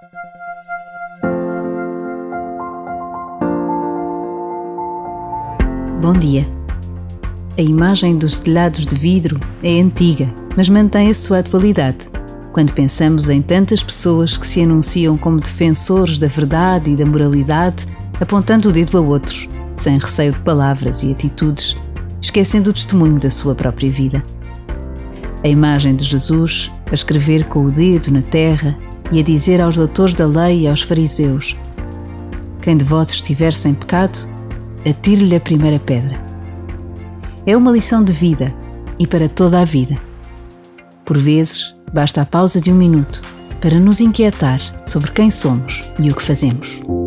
Bom dia. A imagem dos telhados de vidro é antiga, mas mantém a sua atualidade. Quando pensamos em tantas pessoas que se anunciam como defensores da verdade e da moralidade, apontando o dedo a outros, sem receio de palavras e atitudes, esquecendo o testemunho da sua própria vida. A imagem de Jesus a escrever com o dedo na terra e a dizer aos doutores da lei e aos fariseus: quem de vós estiver sem pecado, atire-lhe a primeira pedra. É uma lição de vida e para toda a vida. Por vezes, basta a pausa de 1 minuto para nos inquietar sobre quem somos e o que fazemos.